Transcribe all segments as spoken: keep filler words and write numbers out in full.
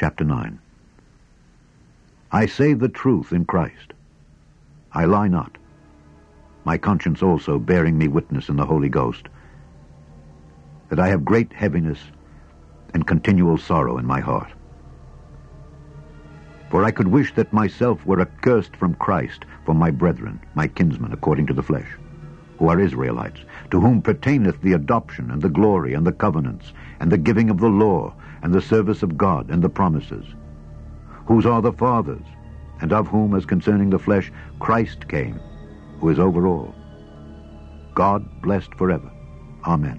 chapter nine. I say the truth in Christ. I lie not. My conscience also bearing me witness in the Holy Ghost, that I have great heaviness and continual sorrow in my heart. For I could wish that myself were accursed from Christ for my brethren, my kinsmen, according to the flesh, who are Israelites, to whom pertaineth the adoption and the glory and the covenants and the giving of the law and the service of God and the promises, whose are the fathers, and of whom, as concerning the flesh, Christ came, who is over all. God blessed forever. Amen.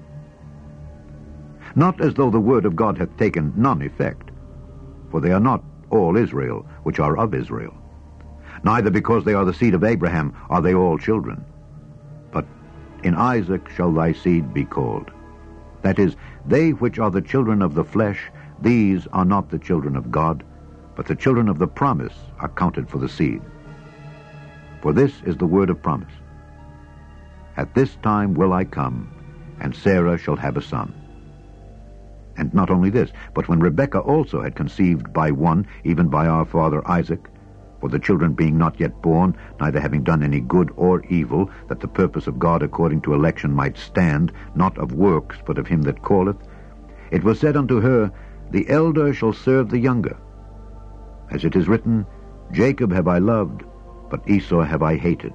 Not as though the word of God hath taken none effect, for they are not all Israel which are of Israel. Neither because they are the seed of Abraham are they all children. But in Isaac shall thy seed be called. That is, they which are the children of the flesh, these are not the children of God, but the children of the promise are counted for the seed. For this is the word of promise. At this time will I come, and Sarah shall have a son. And not only this, but when Rebekah also had conceived by one, even by our father Isaac, for the children being not yet born, neither having done any good or evil, that the purpose of God according to election might stand, not of works, but of him that calleth, it was said unto her, The elder shall serve the younger. As it is written, Jacob have I loved, but Esau have I hated.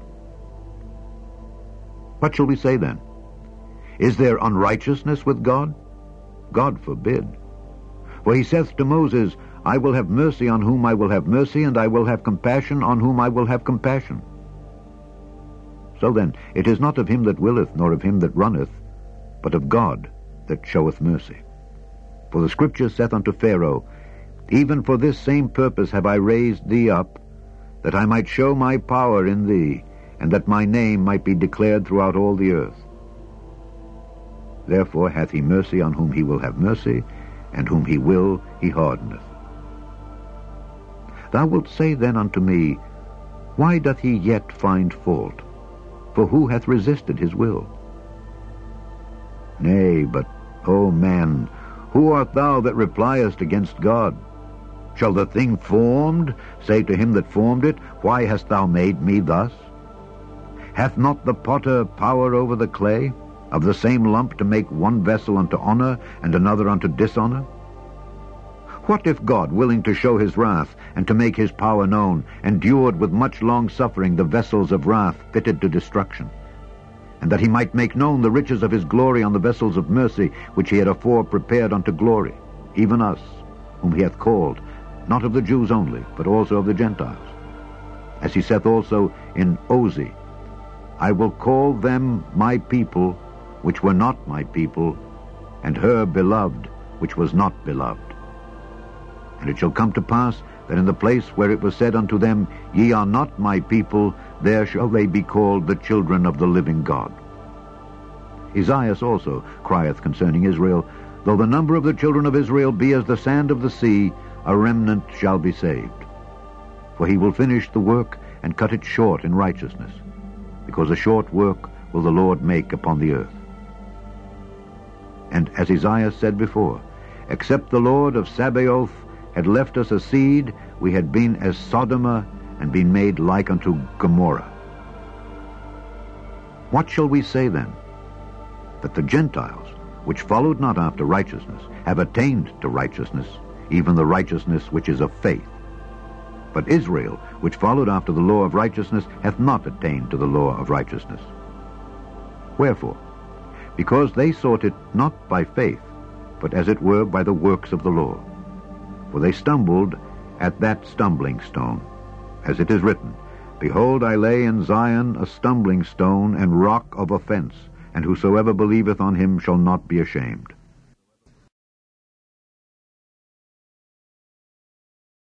What shall we say then? Is there unrighteousness with God? God forbid. For he saith to Moses, I will have mercy on whom I will have mercy, and I will have compassion on whom I will have compassion. So then, it is not of him that willeth, nor of him that runneth, but of God that showeth mercy. For the Scripture saith unto Pharaoh, Even for this same purpose have I raised thee up, that I might show my power in thee, and that my name might be declared throughout all the earth. Therefore hath he mercy on whom he will have mercy, and whom he will he hardeneth. Thou wilt say then unto me, Why doth he yet find fault? For who hath resisted his will? Nay, but, O man, who art thou that repliest against God? Shall the thing formed say to him that formed it, Why hast thou made me thus? Hath not the potter power over the clay, of the same lump to make one vessel unto honor, and another unto dishonor? What if God, willing to show his wrath, and to make his power known, endured with much long-suffering the vessels of wrath fitted to destruction, and that he might make known the riches of his glory on the vessels of mercy, which he had afore prepared unto glory, even us, whom he hath called, not of the Jews only, but also of the Gentiles? As he saith also in Osee, I will call them my people, which were not my people, and her beloved, which was not beloved. And it shall come to pass, that in the place where it was said unto them, Ye are not my people, there shall they be called the children of the living God. Esaias also crieth concerning Israel, Though the number of the children of Israel be as the sand of the sea, a remnant shall be saved. For he will finish the work, and cut it short in righteousness, because a short work will the Lord make upon the earth. And as Isaiah said before, Except the Lord of Sabaoth had left us a seed, we had been as Sodom, and been made like unto Gomorrah. What shall we say then? That the Gentiles, which followed not after righteousness, have attained to righteousness, even the righteousness which is of faith. But Israel, which followed after the law of righteousness, hath not attained to the law of righteousness. Wherefore? Because they sought it not by faith, but as it were by the works of the law. For they stumbled at that stumbling stone. As it is written, Behold, I lay in Zion a stumbling stone and rock of offense, and whosoever believeth on him shall not be ashamed.